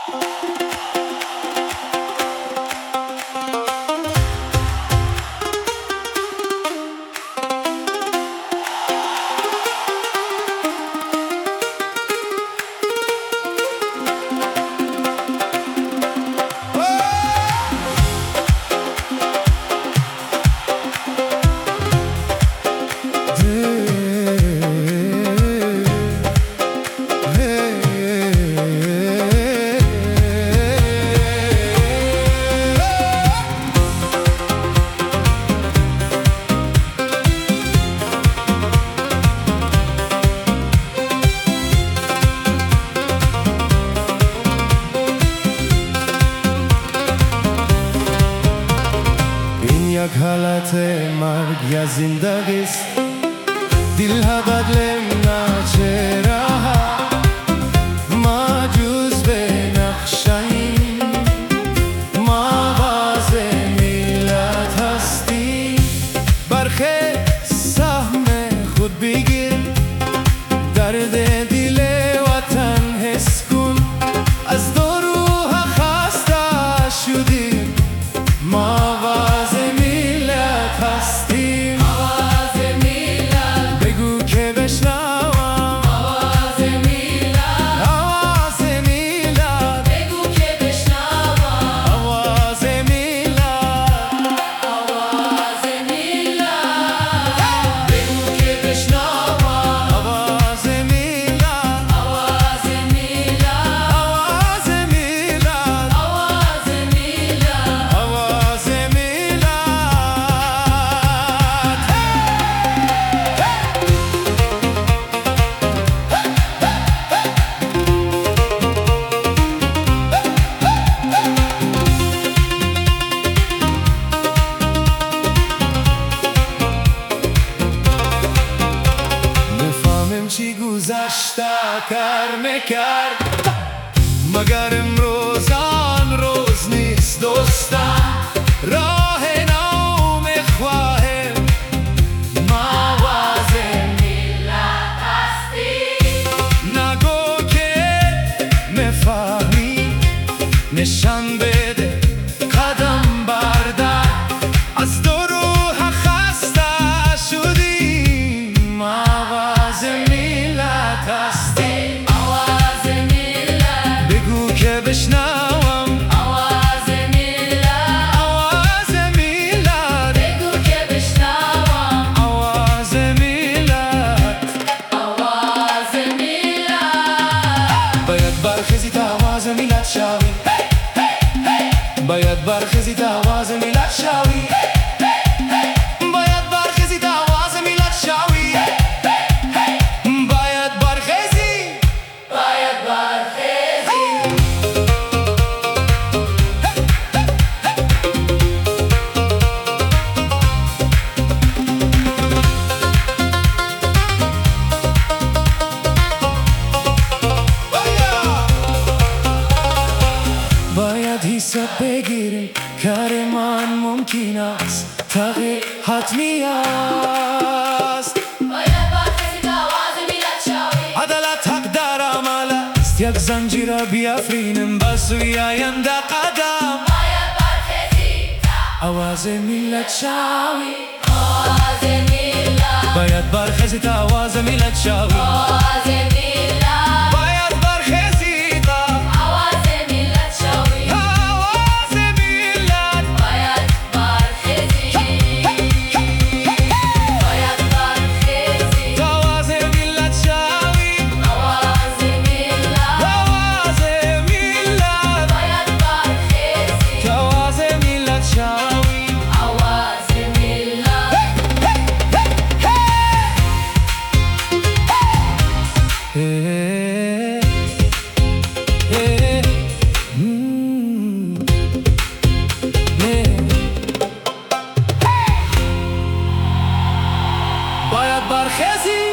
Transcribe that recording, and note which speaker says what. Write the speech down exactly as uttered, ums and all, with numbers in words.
Speaker 1: یک حالت مرگ یا زندگیست، دل ها بدلم نه راه ما جز به نقشه‌ایم، ما باز ملت هستیم. برخه سهم خود بگیر، درد دل وطن حس کن، از دو روح خسته شدیم، ما باز ملت هستیم. آواز ملت بگو که بشنوم، آواز ملت، آواز ملت بگو که بشنوم، آواز ملت، آواز ملت بگو که بشنوم، آواز ملت، آواز ملت، آواز ملت، آواز ملت، آواز ملت. بفهمم چی گذشته کار میکرد، مگر امروز آن روز نیست دوستان. راه نو میخواهیم، ما باز ملت هستیم. نگو که میفهمی، نشان بده قدم بردار، از دو روح خسته شدیم، ما باز ملت هستیم. آواز ملت بگو که بشنوم، آواز ملت، آواز ملت بگو که بشنوم، آواز ملت، آواز ملت. باید برخیزی تا آواز ملت شوی، باید برخیزی تا آواز ملت شوی، باید برخیزی تا آواز ملت شوی، باید برخیزی، باید برخیزی. باید حساب بگیریم، کارمان ممکن است، تغییر حتمی است.
Speaker 2: باید برخیزی تا آواز ملت شوی،
Speaker 1: عدالت حق در عمل است، یک زنجیر را بیافرینیم به سوی آینده قدم.
Speaker 2: باید برخیزی تا
Speaker 1: آواز ملت شوی،
Speaker 2: آواز ملت،
Speaker 1: باید برخیزی تا آواز ملت شوی،
Speaker 2: آواز ملت،
Speaker 1: باید برخیزی تا
Speaker 2: آواز ملت شوی،
Speaker 1: آواز ملت،
Speaker 2: باید برخیزی، باید برخیزی
Speaker 1: تا آواز ملت شوی،
Speaker 2: آواز ملت،
Speaker 1: آواز ملت،
Speaker 2: باید برخیزی
Speaker 1: تا آواز ملت شوی.
Speaker 2: آواز ملت.
Speaker 1: Hey, hey, mm, yeah. باید برخیزی